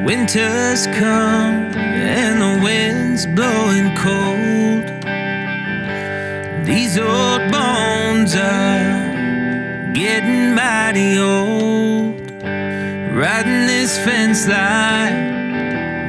Winter's come and the wind's blowing cold. These old bones are getting mighty old. Riding this fence line